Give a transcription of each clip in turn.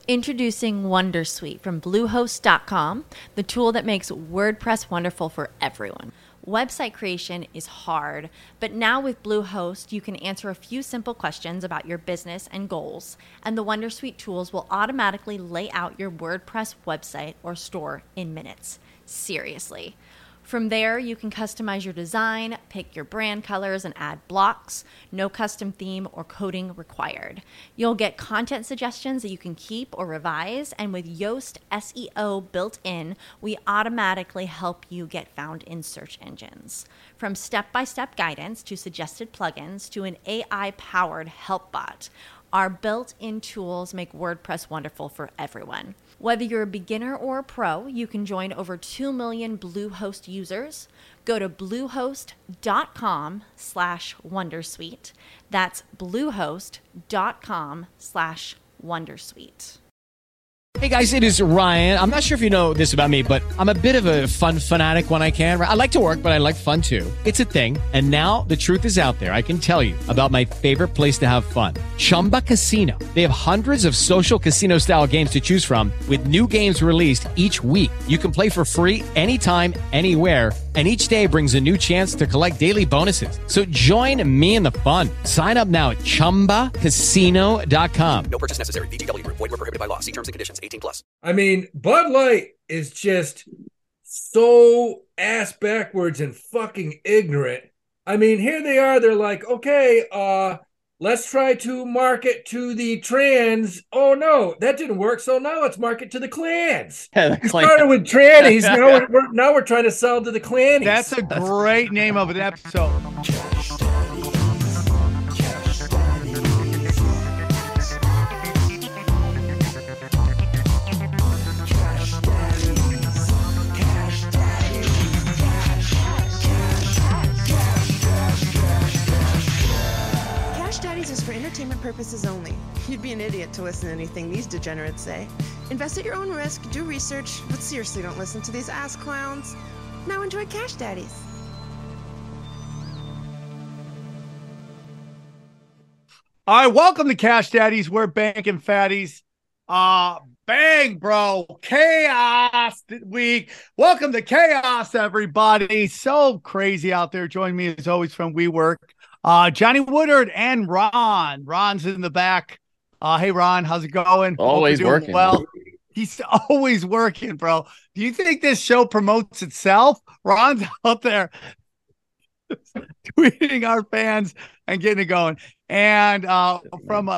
Introducing Wondersuite from Bluehost.com, the tool that makes WordPress wonderful for everyone. Website creation is hard, but now with Bluehost, you can answer a few simple questions about your business and goals, and the Wondersuite tools will automatically lay out your WordPress website or store in minutes. Seriously. From there, you can customize your design, pick your brand colors, and add blocks. No custom theme or coding required. You'll get content suggestions that you can keep or revise, and with Yoast SEO built in, we automatically help you get found in search engines. From step-by-step guidance to suggested plugins to an AI-powered help bot, our built-in tools make WordPress wonderful for everyone. Whether you're a beginner or a pro, you can join over 2 million Bluehost users. Go to bluehost.com/wondersuite. That's bluehost.com/wondersuite. Hey guys, it is Ryan. I'm not sure if you know this about me, but I'm a bit of a fun fanatic when I can. I like to work, but I like fun too. It's a thing. And now the truth is out there. I can tell you about my favorite place to have fun. Chumba Casino. They have hundreds of social casino style games to choose from with new games released each week. You can play for free anytime, anywhere. And each day brings a new chance to collect daily bonuses. So join me in the fun. Sign up now at ChumbaCasino.com. No purchase necessary. VGW. Void where prohibited by law. See terms and conditions. 18+. I mean, Bud Light is just so ass backwards and fucking ignorant. I mean, here they are. They're like, okay, let's try to market to the trans. Oh, no, that didn't work. So now let's market to the clans. Yeah, We started with trannies. Now we're trying to sell to the clannies. That's a great name of an episode. Entertainment purposes only. You'd be an idiot to listen to anything these degenerates say. Invest at your own risk, do research, but seriously don't listen to these ass clowns. Now enjoy Cash Daddies. All right, welcome to Cash Daddies. We're banking fatties. Bang, bro. Chaos week. Welcome to Chaos, everybody. So crazy out there. Join me as always from WeWork. Johnny Woodard and Ron. Ron's in the back. Hey, Ron, how's it going? Always working. Well, he's always working, bro. Do you think this show promotes itself? Ron's out there tweeting our fans and getting it going. And from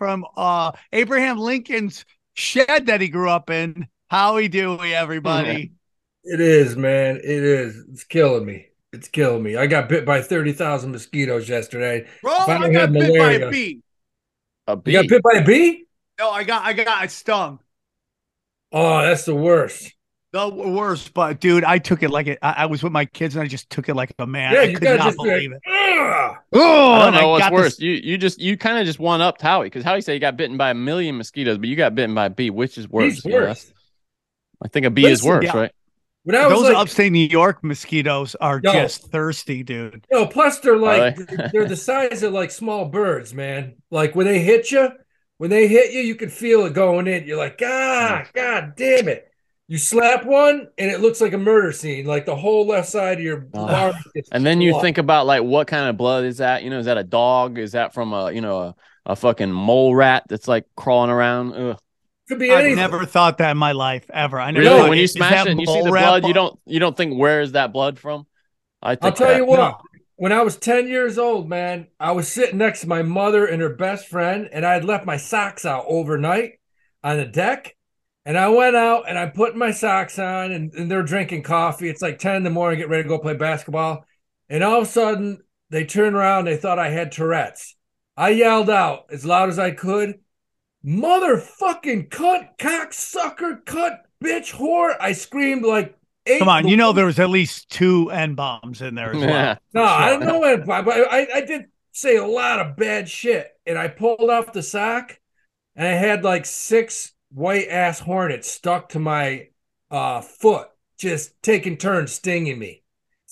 Abraham Lincoln's shed that he grew up in. How doing, everybody? It is, man. It is. It's killing me. It's killing me. I got bit by 30,000 mosquitoes yesterday. Bro, I got bit by a bee. A bee? You got bit by a bee? No, I stung. Oh, that's the worst. The worst, but dude, I took it like it. I was with my kids and I just took it like a man. Yeah, I you could gotta not just believe it. I don't know what's worse. You kind of just one upped Howie, because Howie said he got bitten by 1 million mosquitoes, but you got bitten by a bee. Which is worse? Bee's worse. I think a bee is worse, right? When I was Those like, upstate New York mosquitoes are Yo. just thirsty, dude. no, plus they're like they? they're the size of like small birds, man. Like when they hit you, you can feel it going in. You're like, God damn it. You slap one and it looks like a murder scene. Like the whole left side of your arm gets And then you flopped. think about like what kind of blood is that? Is that a dog? Is that from a fucking mole rat that's like crawling around? Ugh. Could be I've anything. never thought that in my life ever. I never Really? thought, When you is smash that it and you see the mole rat blood, you don't think, where is that blood from? I'll tell you what. When I was 10 years old, man, I was sitting next to my mother and her best friend, and I had left my socks out overnight on the deck. And I went out and I put my socks on, and they're drinking coffee. It's like 10 in the morning, get ready to go play basketball. And all of a sudden, they turned around. They thought I had Tourette's. I yelled out as loud as I could, "Motherfucking cunt, cocksucker, cunt, bitch, whore." I screamed like 8. Come on, there was at least 2 N-bombs in there as well. No, I don't know it, but I did say a lot of bad shit. And I pulled off the sock, and I had like 6 white-ass hornets stuck to my foot, just taking turns stinging me.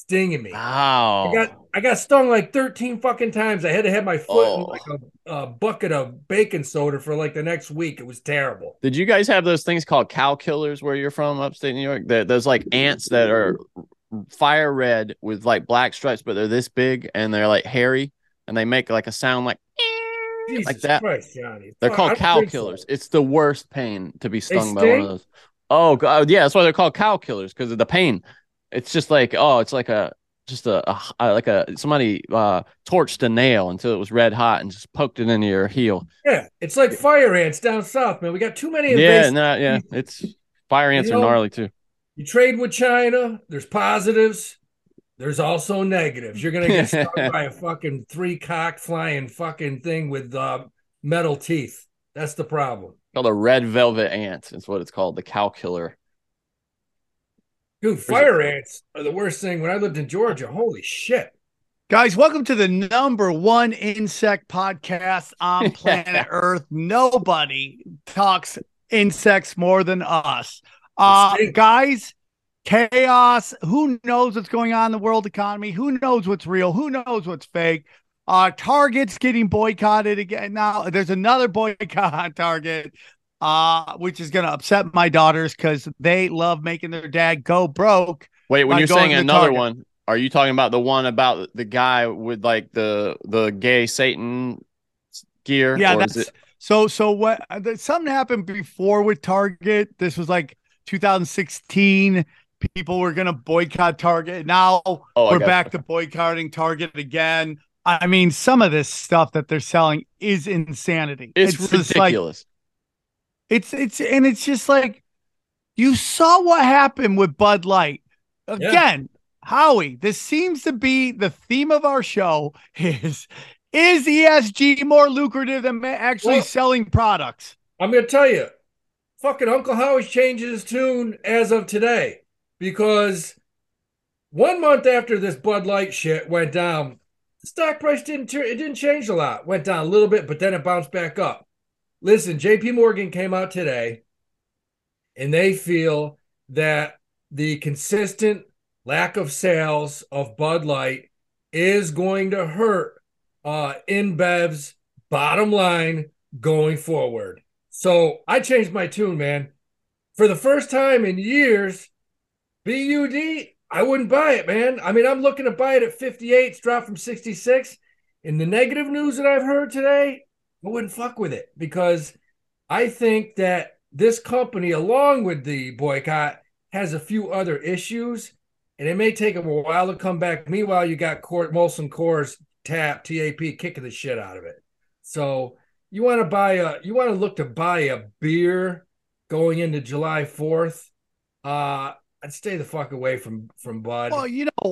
stinging me. Wow. I got stung like 13 fucking times. I had to have my foot in like a bucket of baking soda for like the next week. It was terrible. Did you guys have those things called cow killers where you're from, upstate New York? There's like ants that are fire red with like black stripes, but they're this big and they're like hairy and they make like a sound like Jesus like that. Christ, Johnny. They're called cow killers. So. It's the worst pain to be stung by one of those. Oh God, yeah, that's why they're called cow killers, because of the pain. It's just like it's like somebody torched a nail until it was red hot and just poked it into your heel. Yeah, it's like fire ants down south, man. We got too many. It's fire ants are gnarly too. You trade with China. There's positives. There's also negatives. You're gonna get stung by a fucking 3-cock flying fucking thing with metal teeth. That's the problem. Called a red velvet ant. That's what it's called. The cow killer. Dude, fire ants are the worst thing. When I lived in Georgia, holy shit. Guys, welcome to the #1 insect podcast on planet Earth. Nobody talks insects more than us. Guys, chaos. Who knows what's going on in the world economy? Who knows what's real? Who knows what's fake? Target's getting boycotted again. Now there's another boycott on Target, which is going to upset my daughters because they love making their dad go broke. Wait, when you're saying another one, are you talking about the one about the guy with like the gay Satan gear? Yeah, so what? Something happened before with Target. This was like 2016. People were going to boycott Target. Now we're back to boycotting Target again. I mean, some of this stuff that they're selling is insanity. It's ridiculous. It's just like, you saw what happened with Bud Light. Again, Howie, this seems to be the theme of our show is ESG more lucrative than actually selling products? I'm going to tell you, fucking Uncle Howie's changing his tune as of today, because 1 month after this Bud Light shit went down, the stock price didn't change a lot. Went down a little bit, but then it bounced back up. Listen, JP Morgan came out today and they feel that the consistent lack of sales of Bud Light is going to hurt InBev's bottom line going forward. So I changed my tune, man. For the first time in years, BUD, I wouldn't buy it, man. I mean, I'm looking to buy it at 58. It's dropped from 66. In the negative news that I've heard today, I wouldn't fuck with it, because I think that this company, along with the boycott, has a few other issues, and it may take them a while to come back. Meanwhile, you got Molson Coors TAP kicking the shit out of it. So you want to look to buy a beer going into July 4th. I'd stay the fuck away from Bud. Well,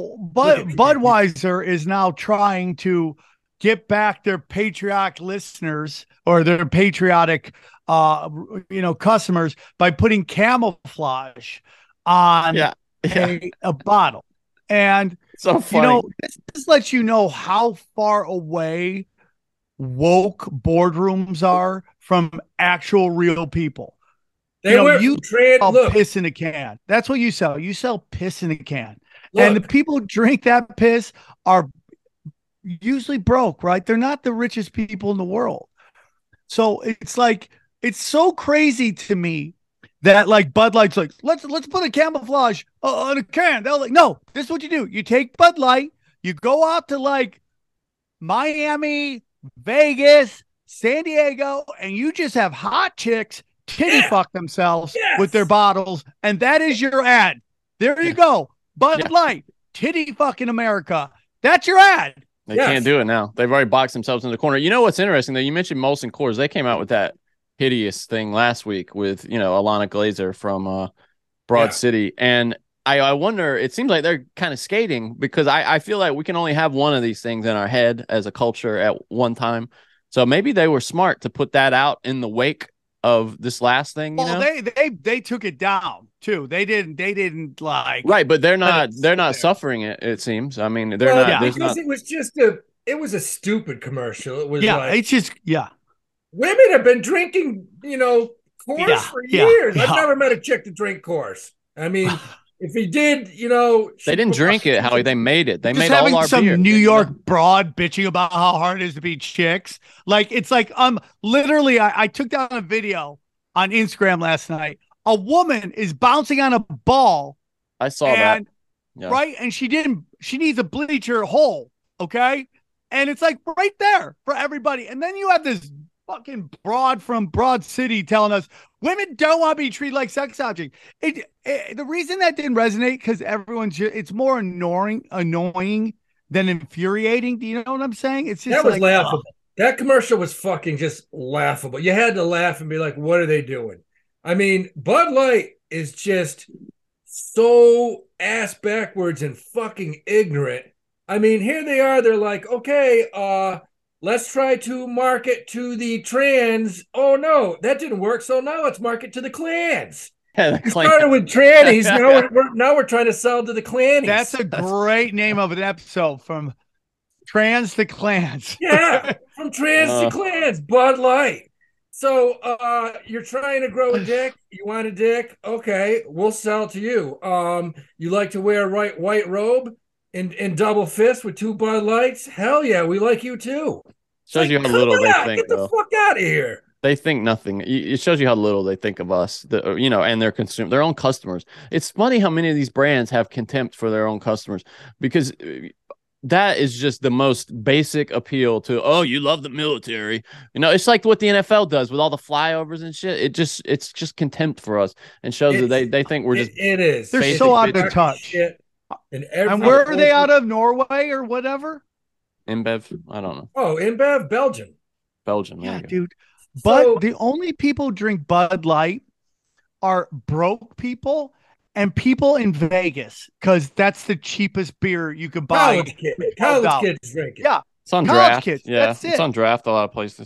Budweiser is now trying to get back their patriotic listeners or their patriotic, customers by putting camouflage on a bottle. And, so funny. This lets you know how far away woke boardrooms are from actual real people. You sell piss in a can. That's what you sell. You sell piss in a can. Look, and the people who drink that piss are usually broke, right? They're not the richest people in the world. So it's like, it's so crazy to me that like Bud Light's like, let's put a camouflage on a can. They're like, no, this is what you do. You take Bud Light, you go out to like Miami, Vegas, San Diego, and you just have hot chicks titty fuck themselves with their bottles, and that is your ad. There you go. Bud Light, titty fucking America. That's your ad. They can't do it now. They've already boxed themselves in the corner. You know what's interesting though? You mentioned Molson Coors. They came out with that hideous thing last week with, Alana Glazer from Broad City. And I wonder, it seems like they're kind of skating, because I feel like we can only have one of these things in our head as a culture at one time. So maybe they were smart to put that out in the wake of this last thing. They took it down too. They didn't like, right, but they're not suffering it seems. I mean, they're not because it was a stupid commercial. It was women have been drinking Coors for years. I've never met a chick to drink Coors. I mean, if he did, They didn't drink it, Howie. They made it. They Just made having all our some beer. New York broad bitching about how hard it is to be chicks. Like, it's like, literally, I took down a video on Instagram last night. A woman is bouncing on a ball. I saw that. Yeah. Right. And she needs a bleacher hole. Okay. And it's like right there for everybody. And then you have this fucking broad from Broad City telling us women don't want to be treated like sex objects. The reason that didn't resonate, because it's more annoying than infuriating. Do you know what I'm saying? It's just that was laughable. That commercial was fucking just laughable. You had to laugh and be like, what are they doing? I mean, Bud Light is just so ass backwards and fucking ignorant. I mean, here they are. They're like, okay, let's try to market to the trans. Oh, no, that didn't work. So now let's market to the clans. We started with trannies. Now we're trying to sell to the clannies. That's a great name of an episode, from trans to clans. Yeah, from trans to clans, Bud Light. So you're trying to grow a dick. You want a dick? Okay, we'll sell to you. You like to wear a white robe in double fist with 2 Bud Lights? Hell yeah, we like you too. Shows you how little they think. Get the fuck out of here. They think nothing. It shows you how little they think of us, and their own customers. It's funny how many of these brands have contempt for their own customers, because that is just the most basic appeal to, oh, you love the military. It's like what the NFL does with all the flyovers and shit. It's just contempt for us, and shows that they think we're just. It is. They're so out of touch. And where are they out of? Norway or whatever? InBev? I don't know. Oh, InBev, Belgium. Yeah, dude. But the only people who drink Bud Light are broke people and people in Vegas, because that's the cheapest beer you could buy. College kids drink it. Yeah. It's on College draft. Kids. Yeah, That's it's it. on draft a lot of places.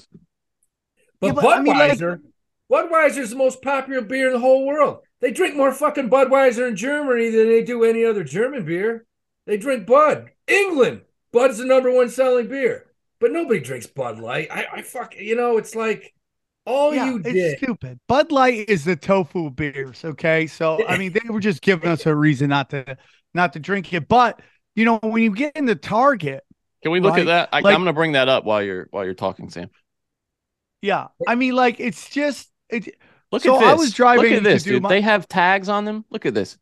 But Budweiser, Budweiser is the most popular beer in the whole world. They drink more fucking Budweiser in Germany than they do any other German beer. They drink Bud. England, Bud's the #1 selling beer. But nobody drinks Bud Light. It's like, it's stupid. Bud Light is the tofu beers, okay? So I mean, they were just giving us a reason not to drink it. But when you get into Target, can we look at that? I'm going to bring that up while you're talking, Sam. Yeah, I mean, like, it's just Look at this. I was driving. Look at this, dude. They have tags on them. Look at this.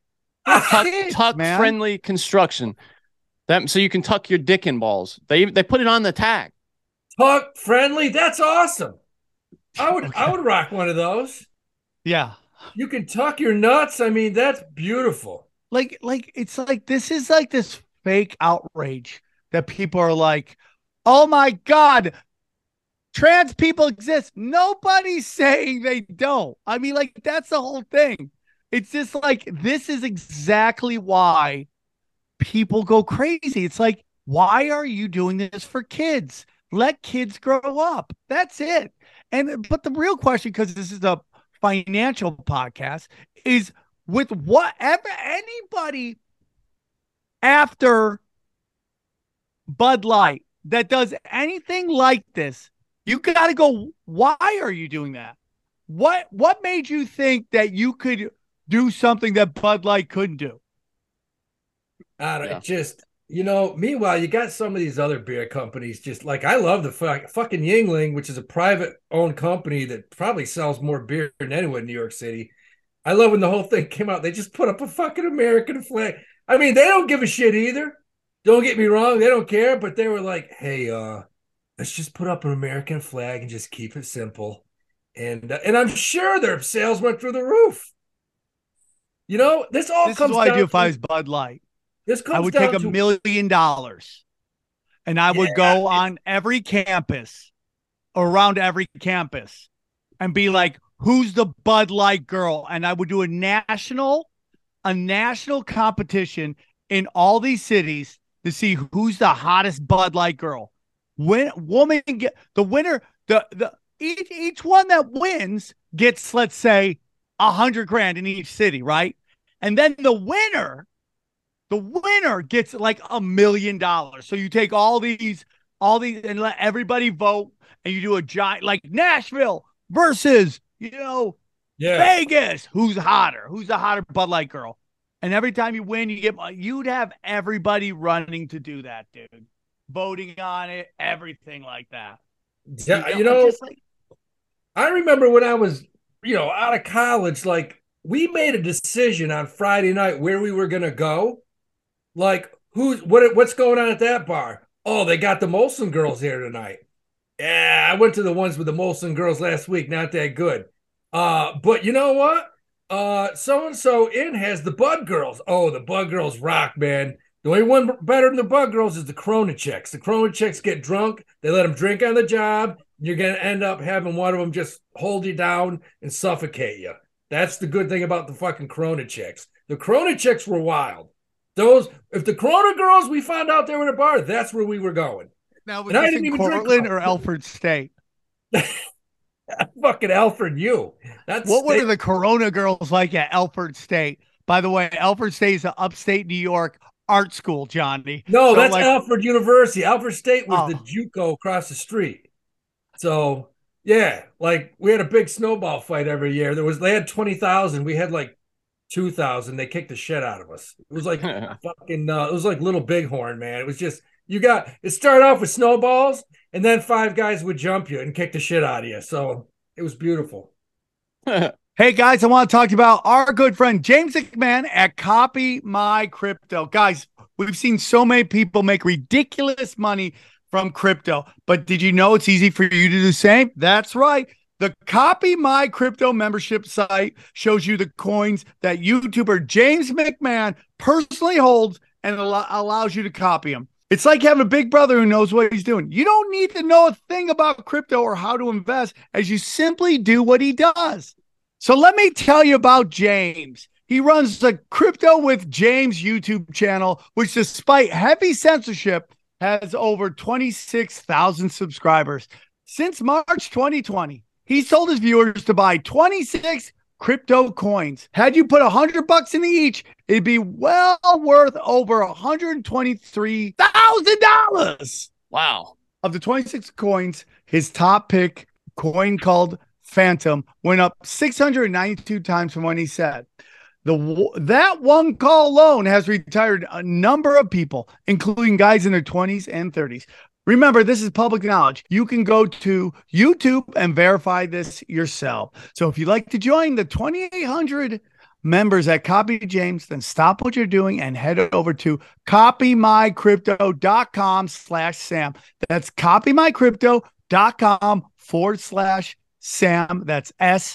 Tuck friendly construction. So you can tuck your dick in balls. They put it on the tag. Tuck friendly. That's awesome. I would rock one of those. Yeah. You can tuck your nuts. I mean, that's beautiful. Like it's like, this is like this fake outrage that people are like, oh my God, trans people exist. Nobody's saying they don't. I mean, like, that's the whole thing. It's just like, this is exactly why people go crazy. It's like, why are you doing this for kids? Let kids grow up. That's it. But the real question, because this is a financial podcast, is with whatever anybody after Bud Light that does anything like this, you got to go, why are you doing that? What made you think that you could do something that Bud Light couldn't do? I don't meanwhile, you got some of these other beer companies, just like, I love the fucking Yuengling, which is a private owned company that probably sells more beer than anyone in New York City. I love when the whole thing came out, they just put up a fucking American flag. I mean, they don't give a shit either. Don't get me wrong, they don't care, but they were like, hey, let's just put up an American flag and just keep it simple. And I'm sure their sales went through the roof. This is what I do if I was Bud Light. I would take $1 million and I would go on every campus, around every campus, and be like, who's the Bud Light girl? And I would do a national competition in all these cities to see who's the hottest Bud Light girl. Each one that wins gets, let's say, $100,000 in each city, right? And then the winner gets like $1 million. So you take all these and let everybody vote, and you do a giant, like Nashville versus Vegas. Who's the hotter Bud Light girl? And every time you win, you'd have everybody running to do that, dude. Voting on it, everything like that. Yeah, I remember when I was, out of college, like we made a decision on Friday night where we were gonna go. Like what's going on at that bar? Oh, they got the Molson girls here tonight. Yeah, I went to the ones with the Molson girls last week, not that good. But you know what? So and so in has the Bud girls. Oh, the Bud girls rock, man. The only one better than the Bud girls is the Corona chicks. The Corona chicks get drunk, they let them drink on the job. You're gonna end up having one of them just hold you down and suffocate you. That's the good thing about the fucking Corona chicks. The Corona chicks were wild. If the Corona girls we found out they were in a bar, that's where we were going. Now, was this in Cortland or Alfred State? Fucking Alfred U. What were the Corona girls like at Alfred State? By the way, Alfred State is an upstate New York art school, Johnny. No, so that's Alfred University. Alfred State was the JUCO across the street. So, yeah, like we had a big snowball fight every year. They had 20,000. We had like 2,000. They kicked the shit out of us. It was like fucking, it was like Little Bighorn, man. It was just, it started off with snowballs and then 5 guys would jump you and kick the shit out of you. So it was beautiful. Hey guys, I want to talk to you about our good friend James McMahon at Copy My Crypto. Guys, we've seen so many people make ridiculous money from crypto, but did you know it's easy for you to do the same? That's right. The Copy My Crypto membership site shows you the coins that YouTuber James McMahon personally holds and allows you to copy them. It's like having a big brother who knows what he's doing. You don't need to know a thing about crypto or how to invest, as you simply do what he does. So let me tell you about James. He runs the Crypto with James YouTube channel, which despite heavy censorship has over 26,000 subscribers. Since March 2020, he's told his viewers to buy 26 crypto coins. Had you put $100 in each, it'd be well worth over $123,000. Wow. Of the 26 coins, his top pick coin called Phantom went up 692 times from when he said. That one call alone has retired a number of people, including guys in their 20s and 30s. Remember, this is public knowledge. You can go to YouTube and verify this yourself. So if you'd like to join the 2,800 members at Copy James, then stop what you're doing and head over to copymycrypto.com/Sam. That's copymycrypto.com/Sam. That's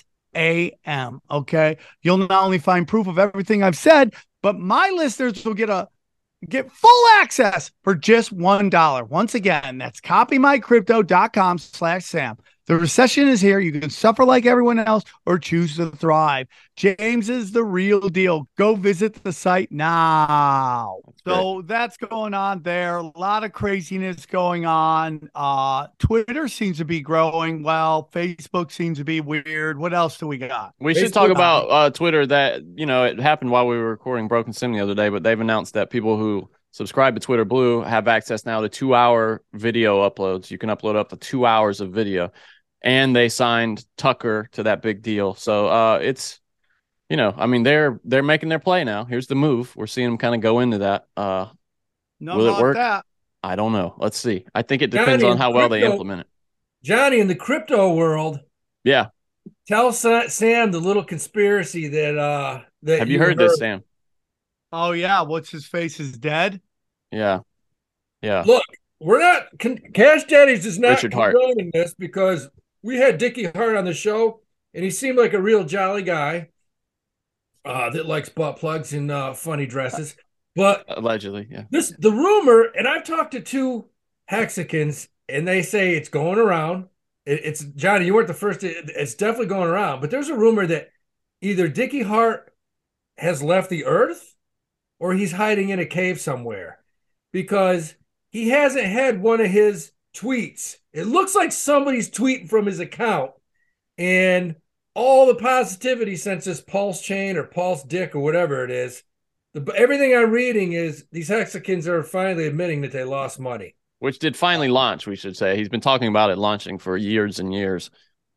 SAM. Okay. You'll not only find proof of everything I've said, but my listeners will get full access for just $1. Once again, that's copymycrypto.com/Sam. The recession is here. You can suffer like everyone else or choose to thrive. James is the real deal. Go visit the site now. So that's going on there. A lot of craziness going on. Twitter seems to be growing well. Facebook seems to be weird. What else do we got? We should talk about Twitter. That, it happened while we were recording Broken Sim the other day, but they've announced that people who subscribe to Twitter Blue have access now to 2-hour video uploads. You can upload up to 2 hours of video. And they signed Tucker to that big deal. So it's, they're making their play now. Here's the move. We're seeing them kind of go into that. Will it work? I don't know. Let's see. I think it depends on how well they implement it. Johnny, in the crypto world. Yeah. Tell Sam the little conspiracy that have you heard this, Sam? Oh, yeah. What's his face is dead? Yeah. Yeah. Look, we're not Cash Daddies is not Richard Hart condoning this because we had Dickie Hart on the show, and he seemed like a real jolly guy that likes butt plugs and funny dresses. But allegedly, yeah. The rumor, and I've talked to 2 Hexicans, and they say it's going around. It's Johnny, you weren't the first. It's definitely going around. But there's a rumor that either Dickie Hart has left the earth or he's hiding in a cave somewhere because he hasn't had one of his tweets. It looks like somebody's tweeting from his account, and all the positivity since this Pulse Chain or Pulse Dick or whatever it is, everything I'm reading is these Hexicans are finally admitting that they lost money. Which did finally launch, we should say. He's been talking about it launching for years and years.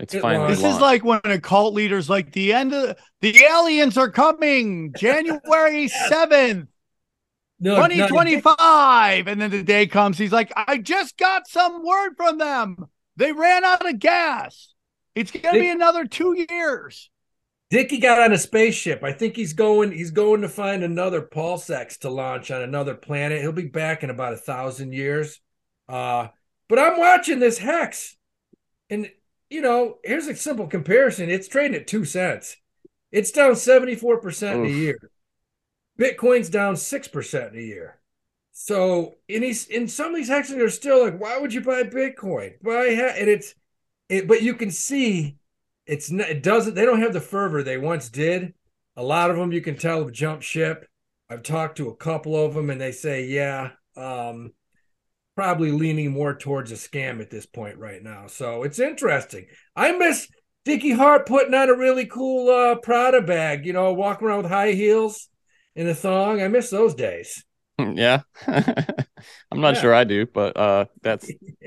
It's It finally launched. This is launched. like when a cult leader's like, the aliens are coming January 7th, No, 2025. And then the day comes, he's like, I just got some word from them. They ran out of gas. It's going to be another 2 years. Dickie got on a spaceship. I think he's going to find another pulsex to launch on another planet. He'll be back in about 1,000 years. But I'm watching this Hex, and here's a simple comparison. It's trading at 2 cents. It's down 74% in a year. Bitcoin's down 6% in a year. So in some of these hexes are still like, why would you buy Bitcoin? But you can see they don't have the fervor they once did. A lot of them you can tell have jumped ship. I've talked to a couple of them and they say, yeah, probably leaning more towards a scam at this point right now. So it's interesting. I miss Dickie Hart putting on a really cool Prada bag, walking around with high heels and a thong. I miss those days. Yeah. I'm not sure I do, but that's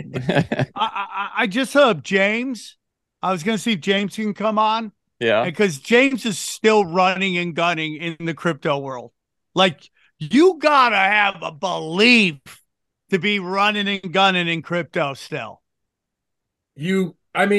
I just heard James. I was going to see if James can come on. yeah. Because James is still running and gunning in the crypto world. Like, you got to have a belief to be running and gunning in crypto still. Yeah,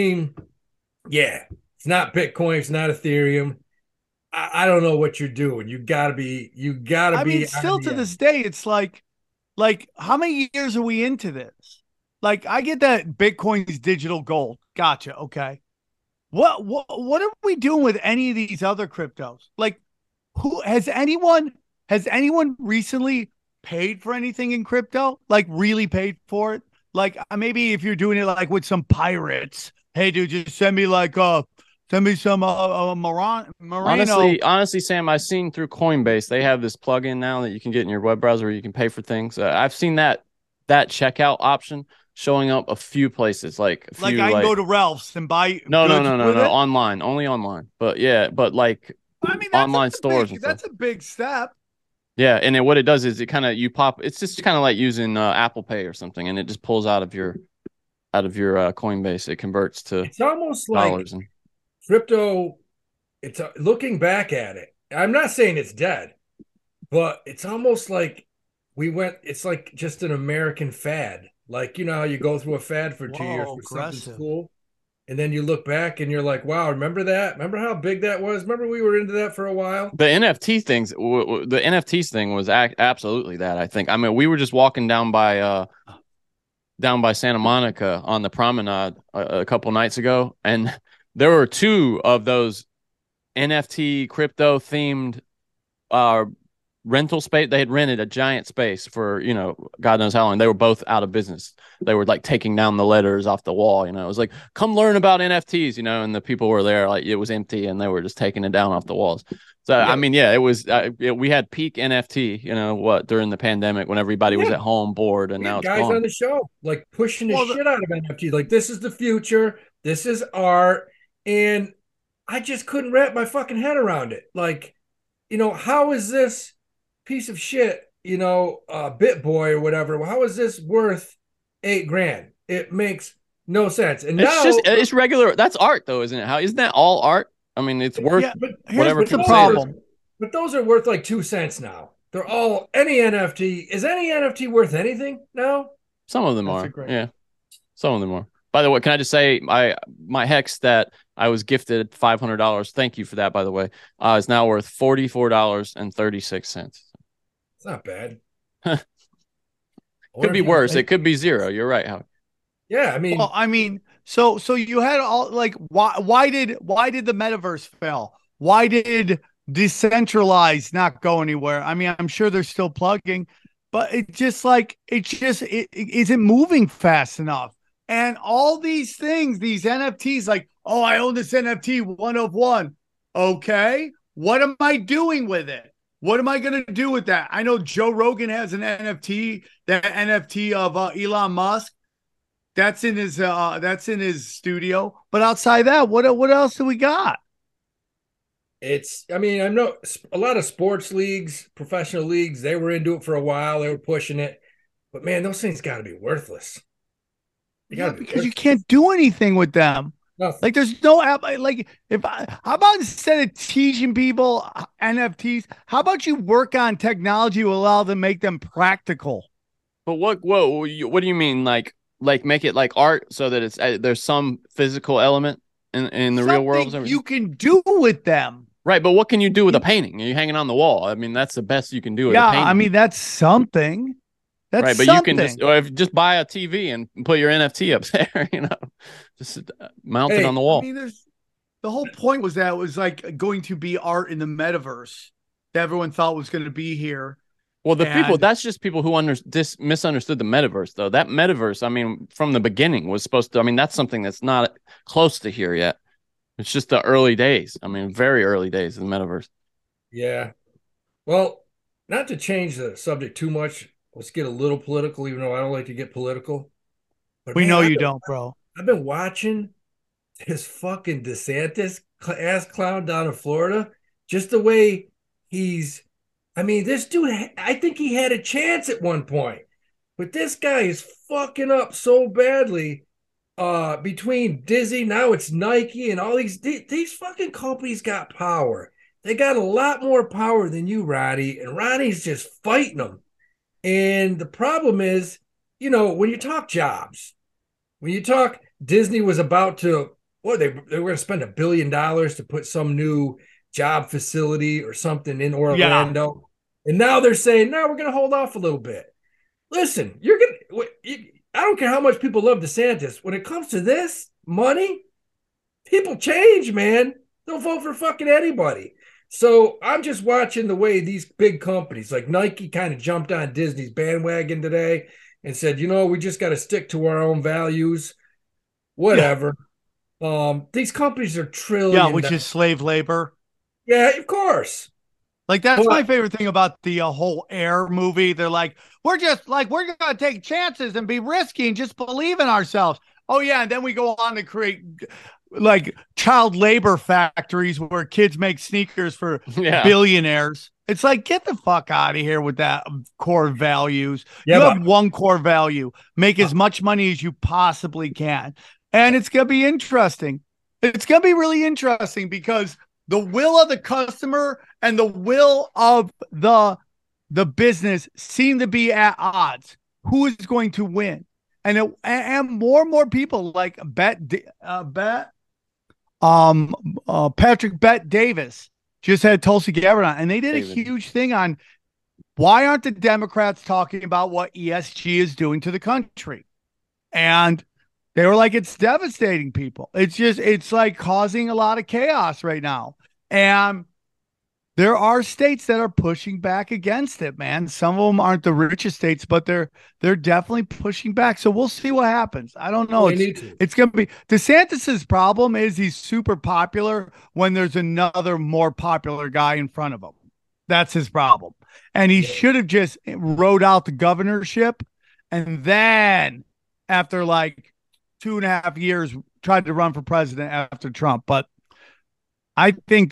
it's not Bitcoin, it's not Ethereum. I don't know what you're doing. You gotta be. Still to this day, it's like, how many years are we into this? Like, I get that Bitcoin's digital gold. Gotcha. Okay. What are we doing with any of these other cryptos? Like, who has anyone recently paid for anything in crypto? Like, really paid for it? Like, maybe if you're doing it like with some pirates, hey dude, just send me some Merino. Honestly, Sam, I've seen through Coinbase, they have this plugin now that you can get in your web browser where you can pay for things. I've seen that checkout option showing up a few places. I can go to Ralph's and buy. No, online, only online. But yeah, online stores. That's a big step. Yeah, and what it does is it kind of it's just kind of like using Apple Pay or something, and it just pulls out of your Coinbase. It converts to it's almost dollars like crypto. It's looking back at it. I'm not saying it's dead, but it's almost like it's like just an American fad. Like, how you go through a fad for 2 years for something cool. And then you look back and you're like, wow, remember that? Remember how big that was? Remember we were into that for a while? The NFT things, the NFTs thing was absolutely that, I think. I mean, we were just walking down by Santa Monica on the promenade a couple nights ago, and there were 2 of those NFT crypto themed rental space. They had rented a giant space for, God knows how long. They were both out of business. They were like taking down the letters off the wall. It was like, come learn about NFTs, and the people were there, like it was empty and they were just taking it down off the walls. So, yeah. It was, we had peak NFT, during the pandemic when everybody was at home bored, and now it's guys gone. on the show, like pushing the shit out of NFT. Like, this is the future. This is art. And I just couldn't wrap my fucking head around it. Like, how is this piece of shit, BitBoy or whatever, how is this worth $8,000? It makes no sense. And it's regular. That's art, though, isn't it? Isn't that all art? I mean, it's worth whatever. Here's the problem. But those are worth like 2 cents now. They're all any NFT. Is any NFT worth anything now? Some of them are. Yeah, some of them are. By the way, can I just say my Hex that I was gifted $500. Thank you for that, by the way. Is now worth $44.36. It's not bad. Could be worse. It could be zero. You're right, Howard. Yeah, I mean, so you had all like why did the metaverse fail? Why did decentralized not go anywhere? I mean, I'm sure they're still plugging, but it isn't moving fast enough. And all these things, these NFTs, like, oh, I own this NFT 1 of 1. Okay, what am I doing with it? What am I going to do with that? I know Joe Rogan has an NFT, that NFT of Elon Musk. That's in his studio. But outside that, what else do we got? I know a lot of sports leagues, professional leagues, they were into it for a while. They were pushing it. But man, those things got to be worthless. Because you can't do anything with them. Nothing. Like there's no app. Like how about instead of teaching people NFTs, how about you work on technology to allow them make them practical? But what do you mean like make it like art so that it's there's some physical element in the real world? Something you can do with them. Right, but what can you do with a painting? Are you hanging on the wall? I mean, that's the best you can do with a painting. I mean that's something. That's right, but something. you can just buy a TV and put your NFT up there, just mount it on the wall. I mean, the whole point was that it was like going to be art in the metaverse that everyone thought was going to be here. Well, that's just people who misunderstood the metaverse, though. That metaverse, I mean, from the beginning was supposed to, I mean, that's something that's not close to here yet. It's just the early days. I mean, very early days of the metaverse. Yeah. Well, not to change the subject too much, let's get a little political, even though I don't like to get political. But we know you don't, bro. I've been watching this fucking DeSantis ass clown down in Florida. Just the way I mean, this dude, I think he had a chance at one point. But this guy is fucking up so badly between Disney, now it's Nike, and all these fucking companies got power. They got a lot more power than you, Ronnie, and Ronnie's just fighting them. And the problem is, when you talk jobs, when you talk Disney was about to, they were going to spend $1 billion to put some new job facility or something in Orlando. Yeah. And now they're saying, no, we're going to hold off a little bit. Listen, I don't care how much people love DeSantis. When it comes to this money, people change, man. They'll vote for fucking anybody. So I'm just watching the way these big companies like Nike kind of jumped on Disney's bandwagon today and said, we just got to stick to our own values, whatever. Yeah. These companies are trillion. Yeah, which is slave labor. Yeah, of course. Like that's my favorite thing about the whole Air movie. They're like, we're going to take chances and be risky and just believe in ourselves. Oh yeah, and then we go on to create like child labor factories where kids make sneakers for billionaires. It's like, get the fuck out of here with that core values. Yeah, you have one core value: make as much money as you possibly can, and it's gonna be interesting. It's gonna be really interesting because the will of the customer and the will of the business seem to be at odds. Who is going to win? And more and more people like Patrick Bet Davis just had Tulsi Gabbard on, and they did a huge thing on why aren't the Democrats talking about what ESG is doing to the country? And they were like, it's devastating people. It's like causing a lot of chaos right now. And there are states that are pushing back against it, man. Some of them aren't the richest states, but they're definitely pushing back. So we'll see what happens. I don't know. It's going to be DeSantis's problem is he's super popular when there's another more popular guy in front of him. That's his problem. And he should have just rode out the governorship and then after like 2.5 years tried to run for president after Trump. But I think,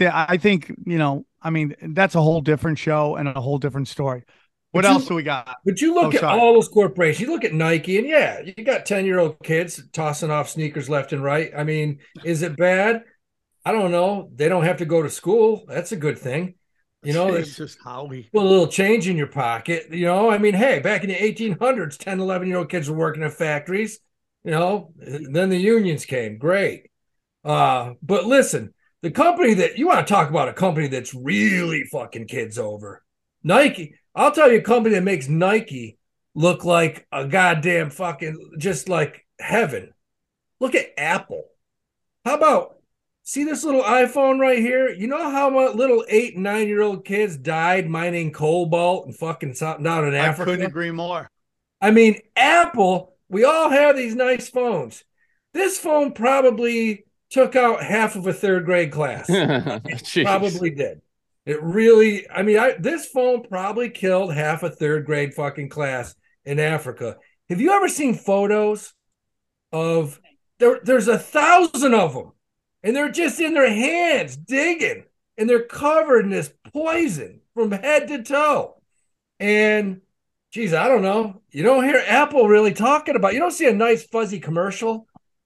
I mean, that's a whole different show and a whole different story. What else do we got? But you look at all those corporations, you look at Nike, and yeah, you got 10-year-old kids tossing off sneakers left and right. I mean, is it bad? I don't know. They don't have to go to school. That's a good thing. It's just how we put a little change in your pocket. I mean, hey, back in the 1800s, 10, 11-year-old kids were working in factories. Then the unions came. Great. But listen, the company that you want to talk about, a company that's really fucking kids over, Nike. I'll tell you a company that makes Nike look like a goddamn fucking just like heaven. Look at Apple. How about see this little iPhone right here? You know how much little 8 and 9-year-old kids died mining cobalt and fucking something down in Africa? I couldn't agree more. I mean, Apple, we all have these nice phones. This phone probably took out half of a third grade class. Probably did. It really, I mean, this phone probably killed half a third grade fucking class in Africa. Have you ever seen photos of, there's 1,000 of them, and they're just in their hands digging, and they're covered in this poison from head to toe. And, geez, I don't know. You don't hear Apple really talking about, you don't see a nice fuzzy commercial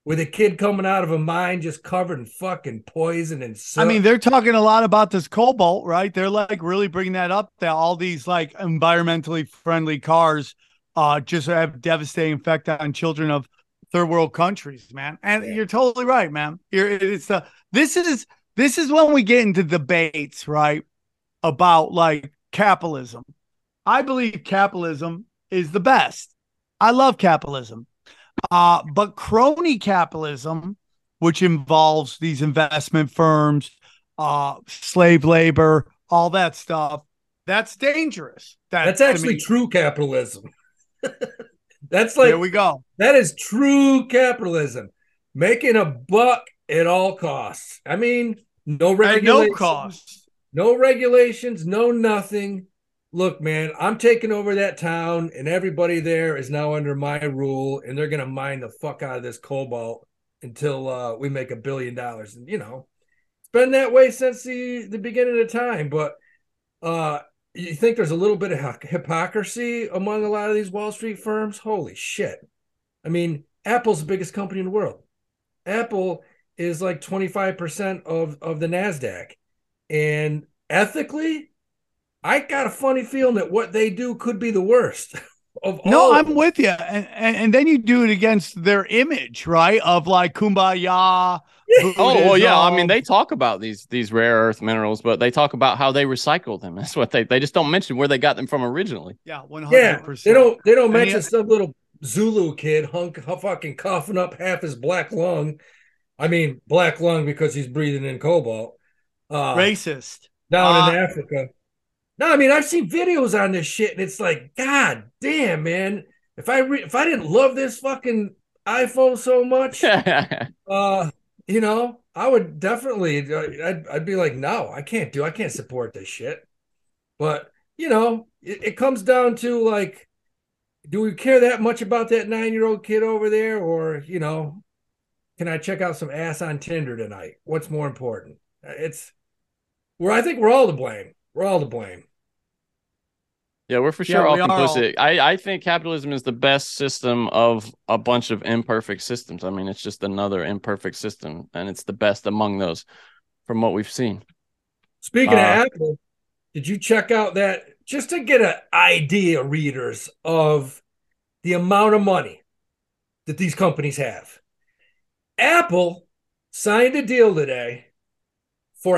with a kid coming out of a mine just covered in fucking poison and soot. I mean, they're talking a lot about this cobalt, right? They're like really bringing that up, that all these like environmentally friendly cars just have devastating effect on children of third world countries, man. And you're totally right, man. This is when we get into debates, right? About like capitalism. I believe capitalism is the best. I love capitalism. But crony capitalism, which involves these investment firms, slave labor, all that stuff, that's dangerous. That's actually true capitalism. That's like, there we go. That is true capitalism. Making a buck at all costs. I mean, no regulations. No costs. No regulations, no nothing. Look, man, I'm taking over that town, and everybody there is now under my rule, and they're going to mine the fuck out of this cobalt until we make $1 billion. And, it's been that way since the beginning of time. But you think there's a little bit of hypocrisy among a lot of these Wall Street firms? Holy shit. I mean, Apple's the biggest company in the world. Apple is like 25% of the NASDAQ. And ethically, I got a funny feeling that what they do could be the worst of all. No, I'm with you. And then you do it against their image, right? Of like kumbaya. Oh, well, yeah. I mean, they talk about these rare earth minerals, but they talk about how they recycle them. That's what they just don't mention where they got them from originally. Yeah, 100%. Yeah, they don't mention some little Zulu kid fucking coughing up half his black lung. I mean, black lung because he's breathing in cobalt. Racist. Down in Africa. No, I mean, I've seen videos on this shit, and it's like, God damn, man. If I didn't love this fucking iPhone so much, I would definitely, I'd be like, no, I can't support this shit. But, it comes down to like, do we care that much about that 9-year-old kid over there? Or, can I check out some ass on Tinder tonight? What's more important? I think we're all to blame. We're all to blame. Yeah, we're for sure all complicit. I think capitalism is the best system of a bunch of imperfect systems. I mean, it's just another imperfect system, and it's the best among those from what we've seen. Speaking of Apple, did you check out that, just to get an idea, readers, of the amount of money that these companies have? Apple signed a deal today for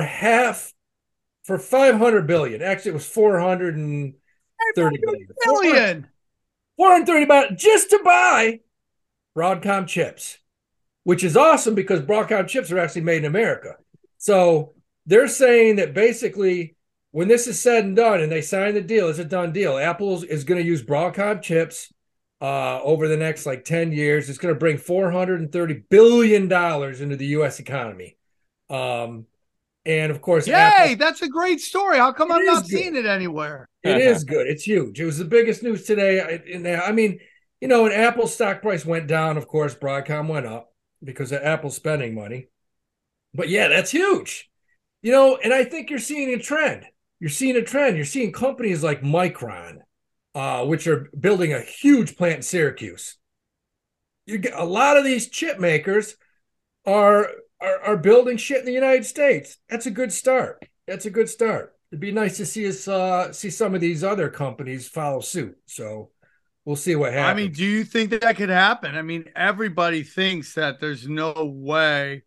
$500 billion. Actually, it was $430 billion. $430 billion just to buy Broadcom chips, which is awesome because Broadcom chips are actually made in America. So they're saying that basically, when this is said and done and they sign the deal, it's a done deal. Apple is going to use Broadcom chips over the next 10 years. It's going to bring $430 billion into the U.S. economy. And of course, yay, Apple, that's a great story. How come I'm not seeing it anywhere? It is good. It's huge. It was the biggest news today. I mean, when Apple's stock price went down, of course, Broadcom went up because of Apple spending money. But yeah, that's huge. And I think you're seeing a trend. You're seeing companies like Micron, which are building a huge plant in Syracuse. You get a lot of these chip makers are building shit in the United States. That's a good start. It'd be nice to see us see some of these other companies follow suit. So we'll see what happens. I mean, do you think that could happen? I mean, everybody thinks that there's no way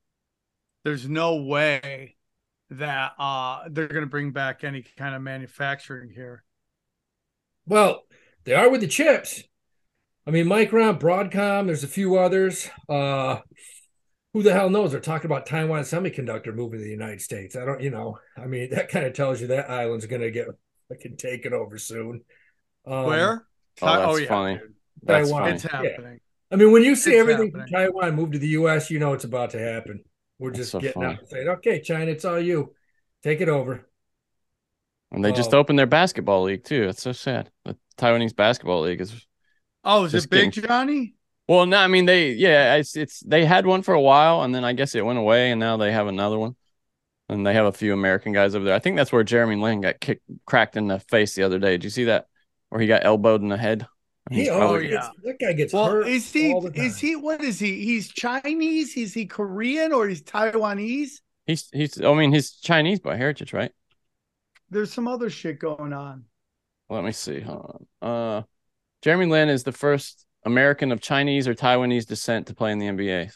that they're going to bring back any kind of manufacturing here. Well, they are with the chips. I mean, Micron, Broadcom, there's a few others. Who the hell knows? They're talking about Taiwan Semiconductor moving to the United States. I mean, that kind of tells you that island's going to get fucking taken over soon. Where? That's funny. That's Taiwan. funny. It's happening. Yeah. I mean, when you see everything from Taiwan move to the U.S., it's about to happen. We're just getting out and saying, okay, China, it's all you. Take it over. And they just opened their basketball league, too. It's so sad. The Taiwanese basketball league is... Oh, is it big, Johnny? Well, no, I mean, they had one for a while, and then I guess it went away, and now they have another one. And they have a few American guys over there. I think that's where Jeremy Lin got cracked in the face the other day. Did you see that? Where he got elbowed in the head? He He's Oh always probably yeah. that guy gets Well, hurt is he? all the Is time. he? What is he? He's Chinese. Is he Korean or he's Taiwanese? he's I mean he's Chinese by heritage, right? There's some other shit going on. Let me see. Hold on. Jeremy Lin is the first American of Chinese or Taiwanese descent to play in the NBA.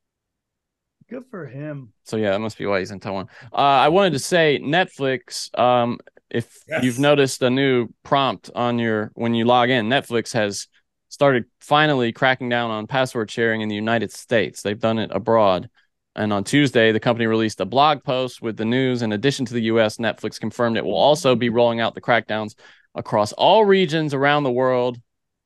Good for him. So yeah, that must be why he's in Taiwan. I wanted to say Netflix. If you've Yes. noticed a new prompt on your when you log in, Netflix has started finally cracking down on password sharing in the United States. They've done it abroad. And on Tuesday, the company released a blog post with the news. In addition to the US, Netflix confirmed it will also be rolling out the crackdowns across all regions around the world.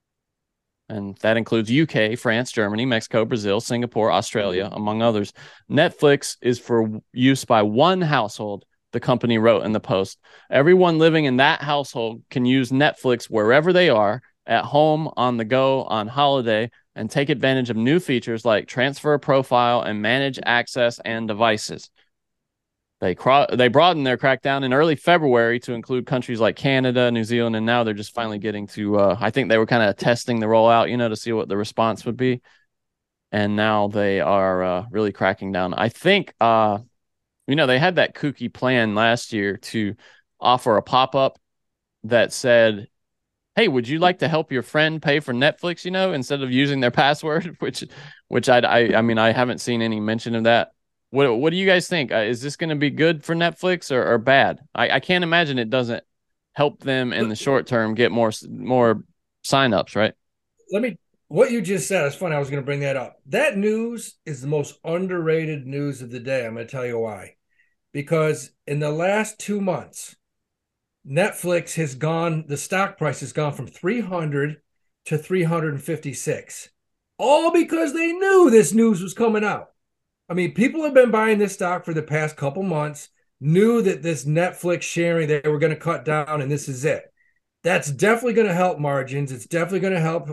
And that includes UK, France, Germany, Mexico, Brazil, Singapore, Australia, among others. Netflix is for use by one household, the company wrote in the post. Everyone living in that household can use Netflix wherever they are, at home, on the go, on holiday, and take advantage of new features like transfer a profile and manage access and devices. They broadened their crackdown in early February to include countries like Canada, New Zealand, and now they're just finally getting to. I think they were kind of testing the rollout, to see what the response would be, and now they are really cracking down. I think, they had that kooky plan last year to offer a pop-up that said, "Hey, would you like to help your friend pay for Netflix?" Instead of using their password, which I haven't seen any mention of that. What do you guys think? Is this going to be good for Netflix or bad? I can't imagine it doesn't help them in the short term get more signups, right? What you just said is funny. I was going to bring that up. That news is the most underrated news of the day. I'm going to tell you why. Because in the last 2 months, Netflix the stock price has gone from 300 to 356. All because they knew this news was coming out. I mean, people have been buying this stock for the past couple months, knew that this Netflix sharing, they were going to cut down, and this is it. That's definitely going to help margins. It's definitely going to help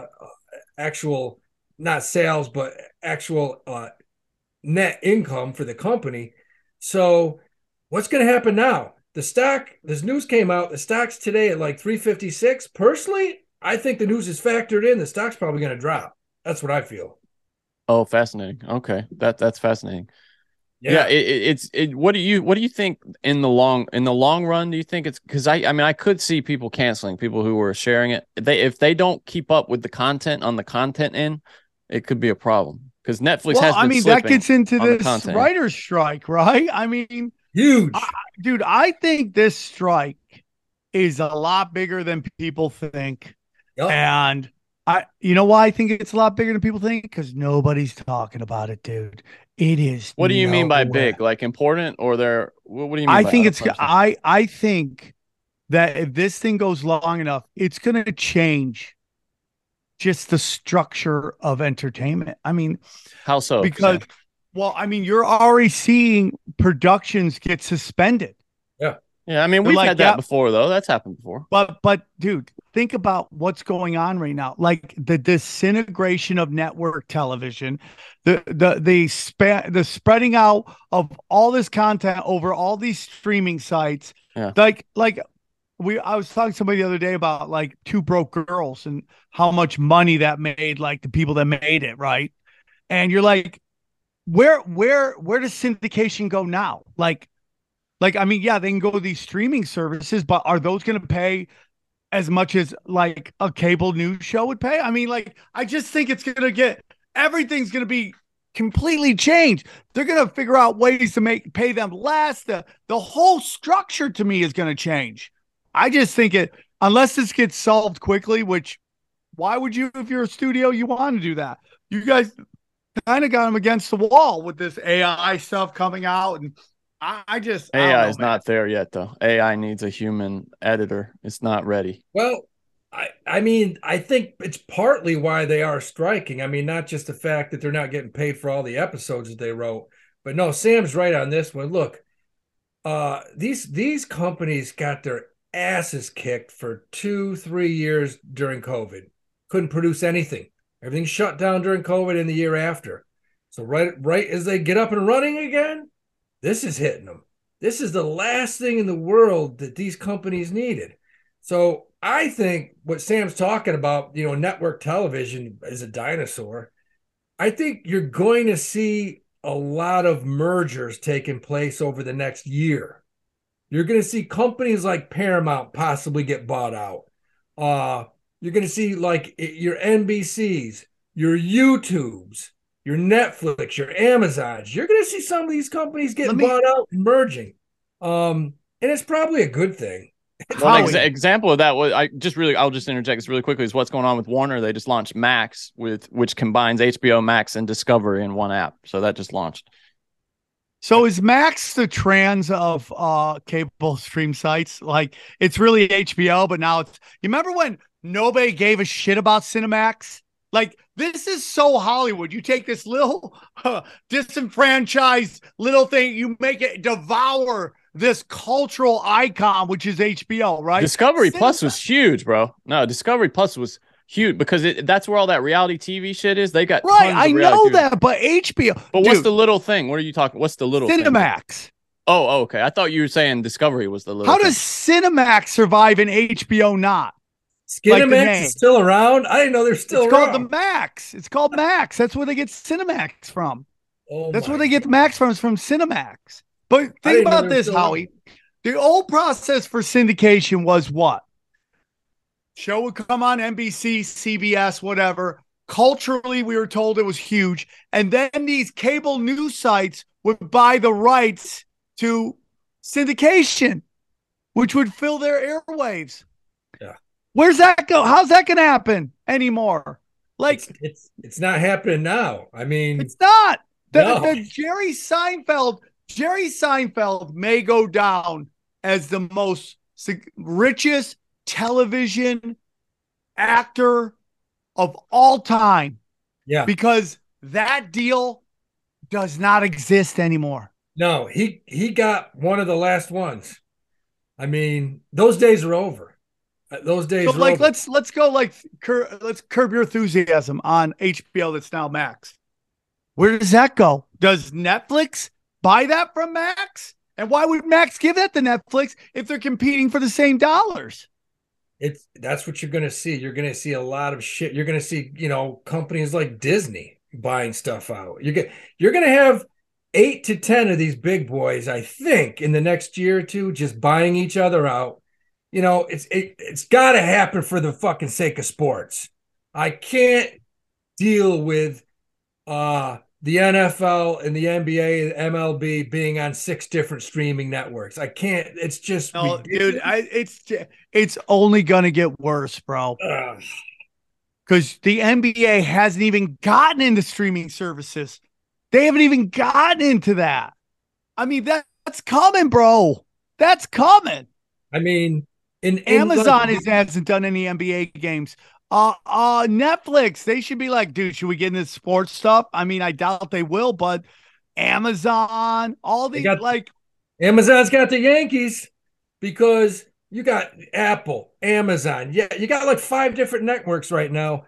actual, not sales, but actual net income for the company. So what's going to happen now? The stock, this news came out, the stock's today at like 356. Personally, I think the news is factored in. The stock's probably going to drop. That's what I feel. Oh, fascinating. Okay, that's fascinating. Yeah, what do you think in the long run? Do you think it's because I could see people canceling, people who were sharing it. If they don't keep up with the content on the content end, it could be a problem because Netflix has been that gets into this writer's strike, right? I mean, huge. Dude, I think this strike is a lot bigger than people think. Yep. And you know why I think it's a lot bigger than people think? Because nobody's talking about it, dude. It is. What do you mean by big? Like important, or what do you mean? I think I think that if this thing goes long enough, it's going to change just the structure of entertainment. I mean, how so? Because, you're already seeing productions get suspended. Yeah, I mean, we've had that before, though. That's happened before. But, dude, think about what's going on right now. Like the disintegration of network television, the spreading out of all this content over all these streaming sites. Yeah. I was talking to somebody the other day about like Two Broke Girls and how much money that made, like the people that made it, right? And you're like, where does syndication go now? Like, I mean, yeah, they can go to these streaming services, but are those going to pay as much as like a cable news show would pay? I mean, like, I just think everything's going to be completely changed. They're going to figure out ways to pay them less. The whole structure to me is going to change. I just think unless this gets solved quickly, which why would you, if you're a studio, you want to do that? You guys kind of got them against the wall with this AI stuff coming out, and AI is not there yet, though. AI needs a human editor. It's not ready. Well, I think it's partly why they are striking. I mean, not just the fact that they're not getting paid for all the episodes that they wrote, but no, Sam's right on this one. Look, these companies got their asses kicked for 2-3 years during COVID. Couldn't produce anything. Everything shut down during COVID and the year after. So right as they get up and running again, this is hitting them. This is the last thing in the world that these companies needed. So I think what Sam's talking about, network television is a dinosaur. I think you're going to see a lot of mergers taking place over the next year. You're going to see companies like Paramount possibly get bought out. You're going to see like your NBCs, your YouTubes, your Netflix, your Amazons. You're going to see some of these companies getting bought out and merging. And it's probably a good thing. Well, an example of that was I'll just interject this really quickly is what's going on with Warner. They just launched Max which combines HBO Max and Discovery in one app. So that just launched. So is Max the trans of cable stream sites? Like it's really HBO, but now it's, you remember when nobody gave a shit about Cinemax? Like this is so Hollywood. You take this little disenfranchised little thing, you make it devour this cultural icon, which is HBO, right? Discovery Plus was huge, bro. No, Discovery Plus was huge because that's where all that reality TV shit is. They got right. I know that, but HBO. But what's the little thing? What are you talking? What's the little Cinemax? Thing? Oh, okay. I thought you were saying Discovery was the little. How does Cinemax survive and HBO not? Cinemax is still around. I didn't know they're still around. It's called the Max. It's called Max. That's where they get Cinemax from. That's where they get the Max from. Is from Cinemax. But think about this, Howie. The old process for syndication was what? Show would come on NBC, CBS, whatever. Culturally, we were told it was huge. And then these cable news sites would buy the rights to syndication, which would fill their airwaves. Yeah. Where's that go? How's that going to happen anymore? Like it's not happening now. I mean, it's not. The Jerry Seinfeld may go down as the most richest television actor of all time. Yeah. Because that deal does not exist anymore. No, he got one of the last ones. I mean, those days are over. Those days are over. Let's go let's Curb Your Enthusiasm on HBO that's now Max. Where does that go? Does Netflix buy that from Max? And why would Max give that to Netflix if they're competing for the same dollars? That's what you're going to see. You're going to see a lot of shit. You're going to see, companies like Disney buying stuff out. You're going to have 8 to 10 of these big boys, I think, in the next year or two, just buying each other out. It's got to happen for the fucking sake of sports. I can't deal with the NFL and the NBA and MLB being on 6 different streaming networks. I can't. It's just dude. It's only gonna get worse, bro. Because the NBA hasn't even gotten into streaming services. They haven't even gotten into that. I mean, that's coming, bro. That's coming. I mean, Amazon hasn't done any NBA games. Netflix, they should be like, dude, should we get into sports stuff? I mean, I doubt they will, but Amazon, Amazon's got the Yankees because you got Apple, Amazon. Yeah, you got like 5 different networks right now.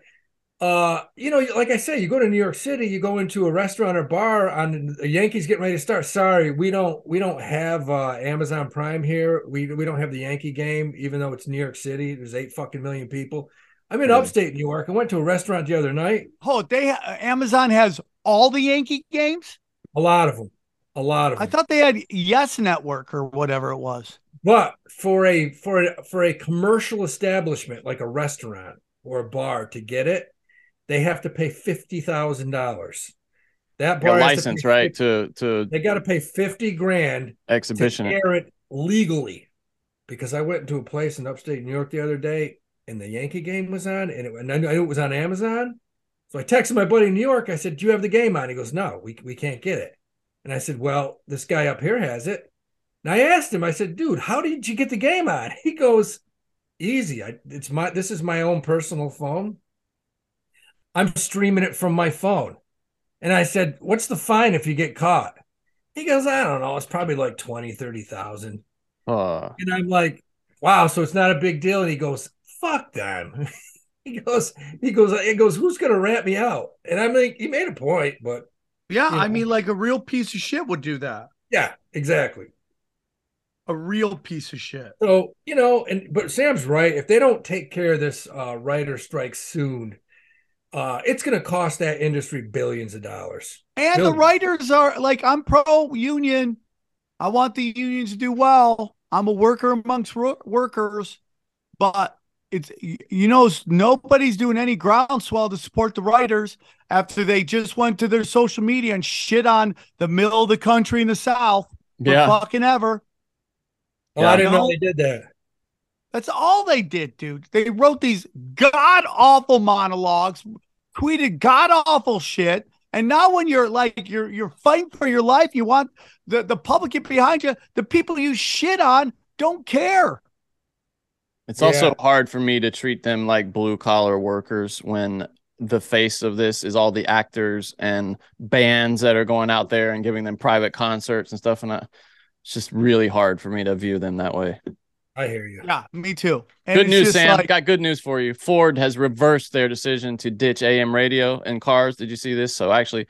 Like I say, you go to New York City, you go into a restaurant or bar on the Yankees getting ready to start. Sorry, we don't have Amazon Prime here. We don't have the Yankee game, even though it's New York City. There's 8 fucking million people. I'm in upstate New York. I went to a restaurant the other night. Oh, Amazon has all the Yankee games? A lot of them. I thought they had Yes Network or whatever it was. But for a commercial establishment like a restaurant or a bar to get it, they have to pay $50,000. That bar license, right? To they got to pay $50,000 exhibition to air it legally. Because I went into a place in upstate New York the other day, and the Yankee game was on, and I knew it was on Amazon. So I texted my buddy in New York. I said, "Do you have the game on?" He goes, "No, we can't get it." And I said, "Well, this guy up here has it." And I asked him. I said, "Dude, how did you get the game on?" He goes, "Easy. This is my own personal phone. I'm streaming it from my phone." And I said, "What's the fine if you get caught?" He goes, "I don't know. It's probably like 20,000-30,000. And I'm like, "Wow, so it's not a big deal." And he goes, "Fuck them." He goes, "Who's going to rat me out?" And I'm like, he made a point, but. Yeah, I mean, like a real piece of shit would do that. Yeah, exactly. A real piece of shit. So, but Sam's right. If they don't take care of this writer strike soon, it's going to cost that industry billions of dollars. And billions. The writers are like, I'm pro union. I want the unions to do well. I'm a worker amongst workers, but nobody's doing any groundswell to support the writers after they just went to their social media and shit on the middle of the country in the South for fucking ever. Oh, I didn't know they did that. That's all they did, dude. They wrote these god-awful monologues, tweeted god-awful shit, and now when you're like you're fighting for your life, you want the public to get behind you, the people you shit on don't care. It's also hard for me to treat them like blue-collar workers when the face of this is all the actors and bands that are going out there and giving them private concerts and stuff, and it's just really hard for me to view them that way. I hear you. Yeah, me too. And good news, Sam. Got good news for you. Ford has reversed their decision to ditch AM radio in cars. Did you see this? So actually,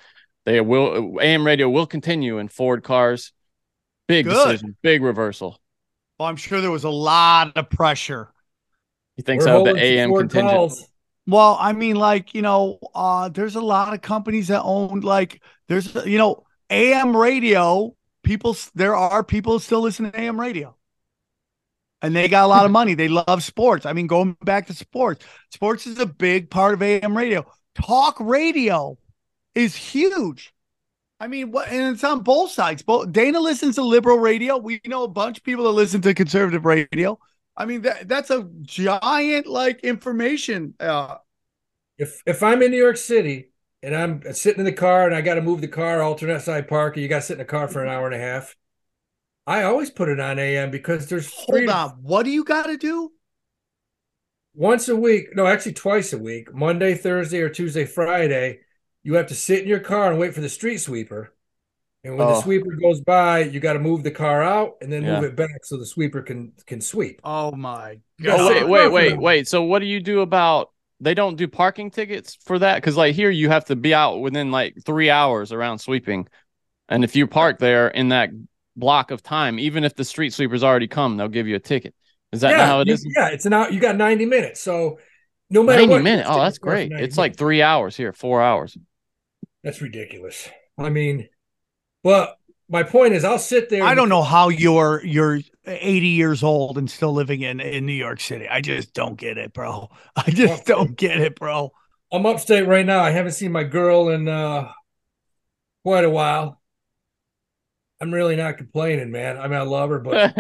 AM radio will continue in Ford cars. Big decision, big reversal. Well, I'm sure there was a lot of pressure. You think so? The AM contingent. Calls. Well, I mean, like, there's a lot of companies that own, like, there's, AM radio. There are people still listening to AM radio. And they got a lot of money. They love sports. I mean, going back to sports. Sports is a big part of AM radio. Talk radio is huge. I mean, and it's on both sides. Dana listens to liberal radio. We know a bunch of people that listen to conservative radio. I mean, that's a giant, like, information. If I'm in New York City and I'm sitting in the car and I got to move the car alternate side park, and you got to sit in the car for an hour and a half, I always put it on AM because there's Hold on. What do you got to do? Once a week. No, actually twice a week. Monday, Thursday, or Tuesday, Friday. You have to sit in your car and wait for the street sweeper. And when the sweeper goes by, you got to move the car out and then move it back so the sweeper can sweep. Oh, my God. Oh, wait. So what do you do about they don't do parking tickets for that? Because, like, here you have to be out within, like, 3 hours around sweeping. And if you park there in that block of time, even if the street sweeper's already come, they'll give you a ticket. Is that not how it is? Yeah, it's you got 90 minutes. So no matter 90 what. minutes. Oh, that's great. It's like 3 hours here, 4 hours. That's ridiculous. I mean, but my point is I'll sit there. I don't know how you're 80 years old and still living in New York City. I just don't get it, bro. I just don't get it, bro. I'm upstate right now. I haven't seen my girl in quite a while. I'm really not complaining, man. I mean, I love her, but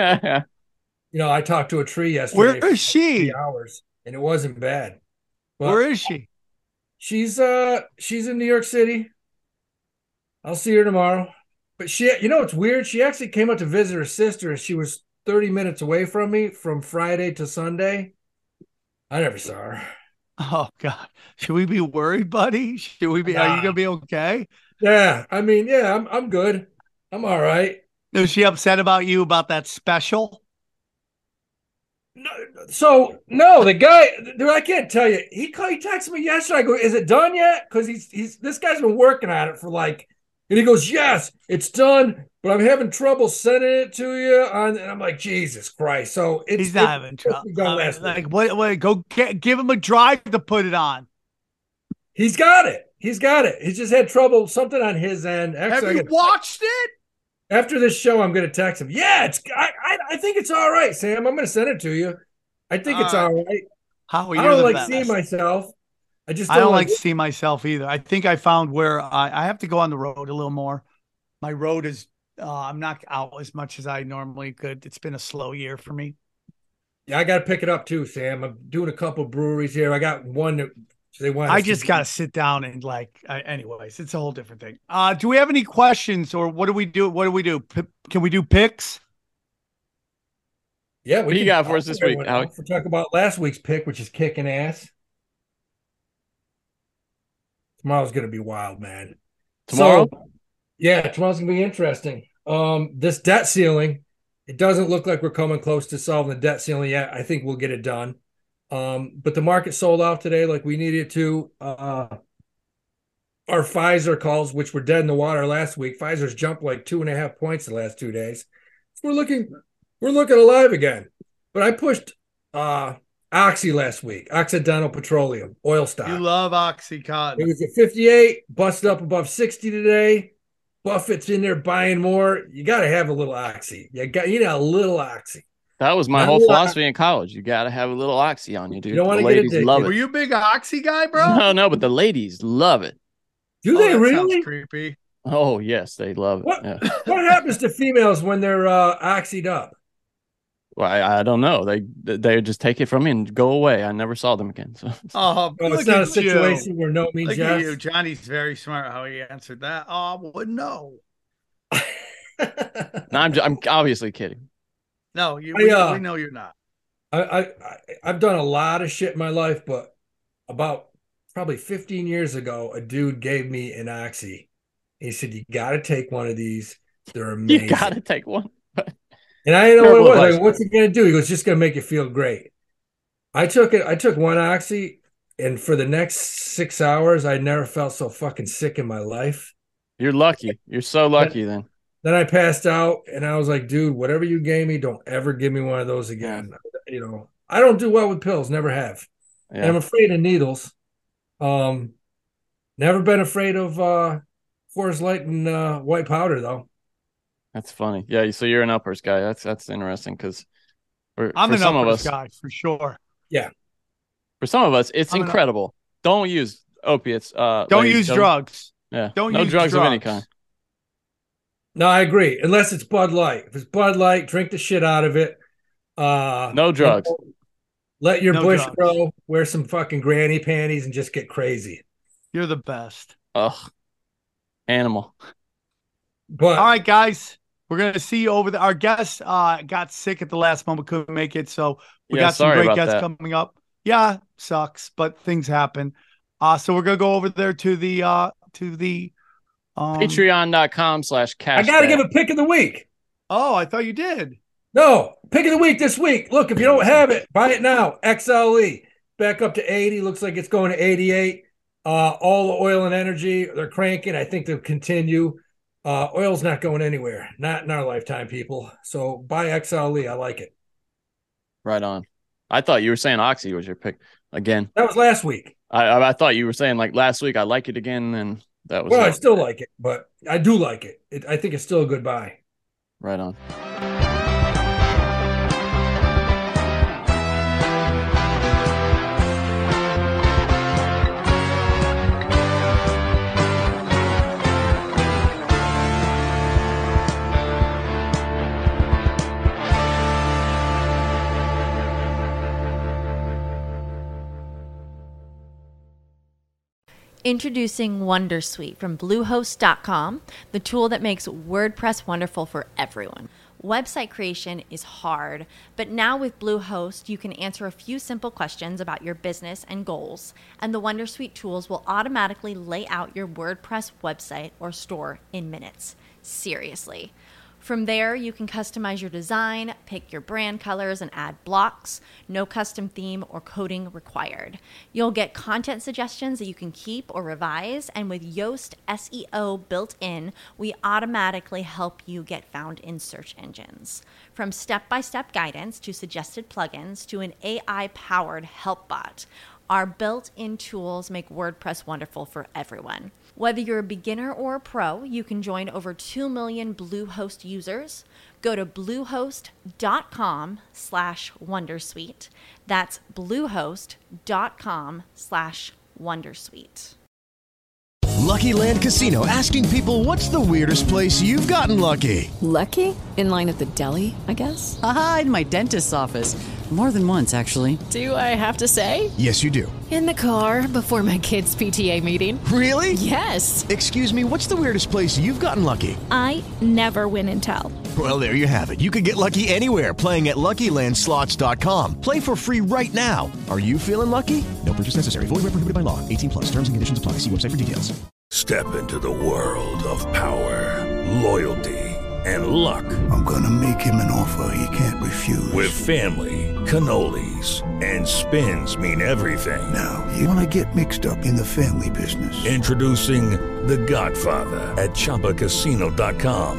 I talked to a tree yesterday. Where is she? 3 hours, and it wasn't bad. But where is she? She's in New York City. I'll see her tomorrow. But it's weird. She actually came up to visit her sister, and she was 30 minutes away from me from Friday to Sunday. I never saw her. Oh God. Should we be worried, buddy? Should we be? Are you gonna be okay? Yeah. I mean, yeah, I'm good. I'm all right. Was she upset about you about that special? No, the guy, dude, I can't tell you. He texted me yesterday. I go, is it done yet? Because this guy's been working on it for and he goes, yes, it's done, but I'm having trouble sending it to you. And I'm like, Jesus Christ. So he's not having trouble. What? Go give him a drive to put it on. He's got it. He's just had trouble, something on his end. Actually, have you watched it? After this show, I'm going to text him. Yeah, I think it's all right, Sam. I'm going to send it to you. I think it's all right. I don't like seeing myself. I don't like seeing myself either. I think I found where I have to go on the road a little more. My road is I'm not out as much as I normally could. It's been a slow year for me. Yeah, I got to pick it up too, Sam. I'm doing a couple breweries here. I got one that they want. I just got to sit down and anyways, it's a whole different thing. Do we have any questions or what do we do? Can we do picks? Yeah, what do you got for us this week? We'll talk about last week's pick, which is kicking ass. Tomorrow's going to be wild, man. Tomorrow? Tomorrow's going to be interesting. This debt ceiling, it doesn't look like we're coming close to solving the debt ceiling yet. I think we'll get it done. But the market sold off today like we needed to. Our Pfizer calls, which were dead in the water last week, Pfizer's jumped like 2.5 points the last 2 days. We're looking we're looking alive again. But I pushed Oxy last week, Occidental Petroleum, oil stock. You love It Oxycontin. was at 58, busted up above 60 today. Buffett's in there buying more. You got to have a little Oxy. You need a little Oxy. That was my Not whole a lot. philosophy in college. You got to have a little Oxy on you, dude. You don't wanna The get ladies addicted. love Were it. you a big Oxy guy, bro? No, but the ladies love it. Do Oh, they that really? sounds creepy. Oh, yes, they love it. What Yeah. what happens to females when they're oxyed up? Well, I don't know. They just take it from me and go away. I never saw them again. So Oh, Well, look it's not a at you. situation where no means Look at yes. you. Johnny's very smart how he answered that. Oh, I wouldn't know. no, I'm obviously kidding. No, we know you're not. I've done a lot of shit in my life, but about probably 15 years ago, a dude gave me an Oxy. He said, "You got to take one of these. They're amazing." You got to take one. And I didn't know Terrible what it was. advice. Like, what's it going to do? He goes, "Just going to make you feel great." I took it. I took one Oxy, and for the next 6 hours, I never felt so fucking sick in my life. You're lucky. You're so lucky then. Then I passed out, and I was like, "Dude, whatever you gave me, don't ever give me one of those again." You know, I don't do well with pills. Never have. And I'm Yeah. afraid of needles. Never been afraid of Coors Light and white powder though. That's funny. Yeah, so you're an uppers guy. That's interesting because I'm for an some of uppers us, guy for sure. for some of us, it's I'm an- incredible. Don't use opiates. Don't ladies, use drugs. Yeah, Don't no use drugs of any kind. No, I agree. Unless it's Bud Light. If it's Bud Light, drink the shit out of it. No drugs. Let your No bush drugs. grow. Wear some fucking granny panties and just get crazy. You're the best. Ugh, animal. But All right, guys. We're gonna see you over there. Our guest got sick at the last moment, couldn't make it, so we Yeah, got some sorry great about guests that. coming up. Yeah, sucks, but things happen. So we're gonna go over there to the Patreon.com/cash. I got to give a pick of the week. Oh, I thought you did. No, pick of the week this week. Look, if you don't have it, buy it now. XLE back up to 80. Looks like it's going to 88. All the oil and energy, they're cranking. I think they'll continue. Oil's not going anywhere. Not in our lifetime, people. So buy XLE. I like it. Right on. I thought you were saying Oxy was your pick again. That was last week. I thought you were saying like last week. I like it again, and that was Well, I it. still like it, but I do like it. I think it's still a good buy. Right on. Introducing Wondersuite from Bluehost.com, the tool that makes WordPress wonderful for everyone. Website creation is hard, but now with Bluehost, you can answer a few simple questions about your business and goals, and the Wondersuite tools will automatically lay out your WordPress website or store in minutes. Seriously. From there, you can customize your design, pick your brand colors, and add blocks. No custom theme or coding required. You'll get content suggestions that you can keep or revise, and with Yoast SEO built in, we automatically help you get found in search engines. From step-by-step guidance to suggested plugins to an AI-powered help bot, our built-in tools make WordPress wonderful for everyone. Whether you're a beginner or a pro, you can join over 2 million Bluehost users. Go to bluehost.com/wondersuite. That's bluehost.com/wondersuite. Lucky Land Casino, asking people, what's the weirdest place you've gotten lucky? Lucky? In line at the deli, I guess? Aha, in my dentist's office. More than once, actually. Do I have to say? Yes, you do. In the car before my kids' PTA meeting. Really? Yes. Excuse me, what's the weirdest place you've gotten lucky? I never win and tell. Well, there you have it. You can get lucky anywhere, playing at LuckyLandSlots.com. Play for free right now. Are you feeling lucky? No purchase necessary. Void where prohibited by law. 18+. Terms and conditions apply. See website for details. Step into the world of power, loyalty, and luck. I'm gonna make him an offer he can't refuse. With family, cannolis, and spins mean everything. Now, you wanna get mixed up in the family business. Introducing The Godfather at ChumbaCasino.com.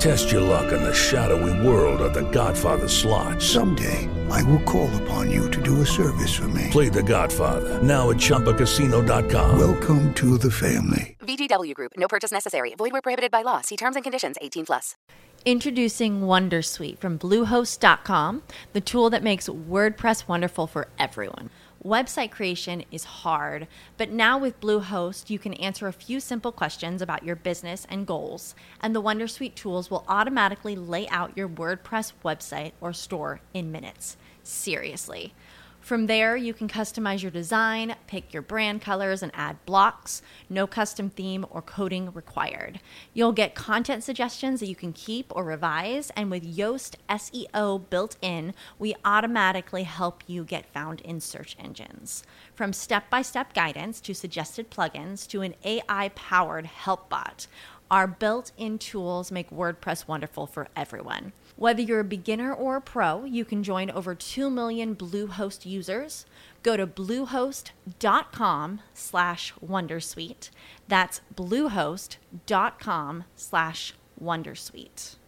Test your luck in the shadowy world of The Godfather slot. Someday, I will call upon you to do a service for me. Play The Godfather, now at ChumbaCasino.com. Welcome to the family. VGW Group. No purchase necessary. Void where prohibited by law. See terms and conditions. 18+. Introducing Wondersuite from Bluehost.com, the tool that makes WordPress wonderful for everyone. Website creation is hard, but now with Bluehost, you can answer a few simple questions about your business and goals, and the Wondersuite tools will automatically lay out your WordPress website or store in minutes. Seriously. From there, you can customize your design, pick your brand colors, and add blocks. No custom theme or coding required. You'll get content suggestions that you can keep or revise, and with Yoast SEO built in, we automatically help you get found in search engines. From step-by-step guidance to suggested plugins to an AI-powered help bot, our built-in tools make WordPress wonderful for everyone. Whether you're a beginner or a pro, you can join over 2 million Bluehost users. Go to bluehost.com/wondersuite. That's bluehost.com/wondersuite.